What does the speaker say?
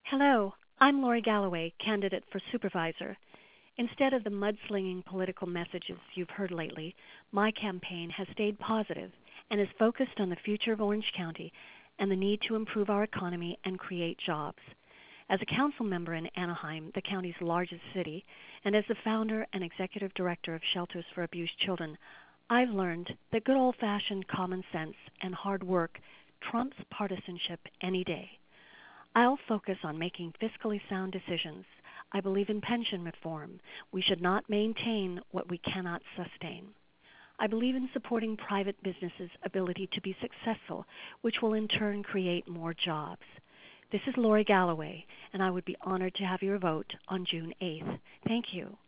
Hello, I'm Lori Galloway, candidate for supervisor. Instead of the mudslinging political messages you've heard lately, my campaign has stayed positive and is focused on the future of Orange County and the need to improve our economy and create jobs. As a council member in Anaheim, the county's largest city, and as the founder and executive director of Shelters for Abused Children, I've learned that good old-fashioned common sense and hard work trumps partisanship any day. I'll focus on making fiscally sound decisions. I believe in pension reform. We should not maintain what we cannot sustain. I believe in supporting private businesses' ability to be successful, which will in turn create more jobs. This is Lori Galloway, and I would be honored to have your vote on June 8th. Thank you.